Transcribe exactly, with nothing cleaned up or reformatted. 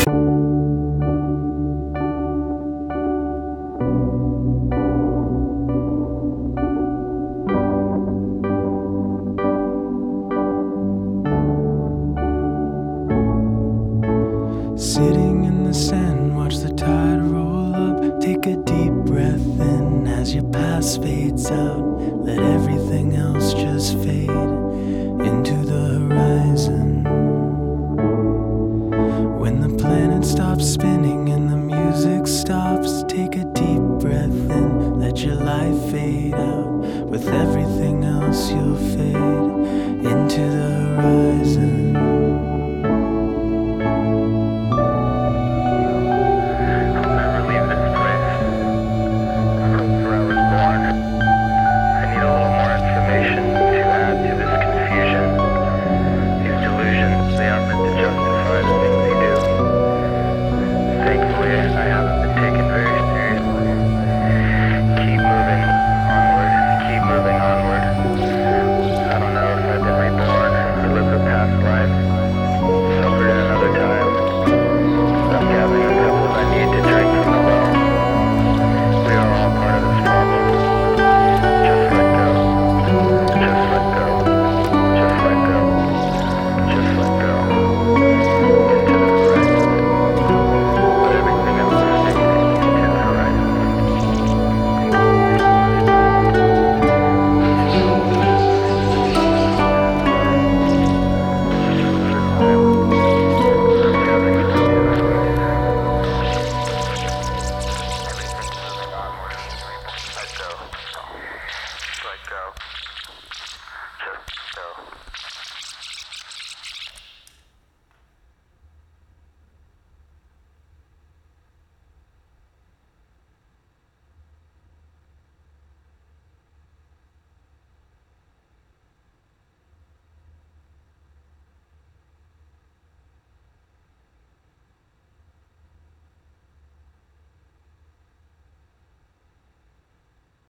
Sitting in the sand, watch the tide roll up. Take a deep breath in as your past fades out. Let everything else just fade into the horizon. When the planet stops spinning and the music stops, take a deep breath in, let your life fade out. With everything else you'll fade into the horizon.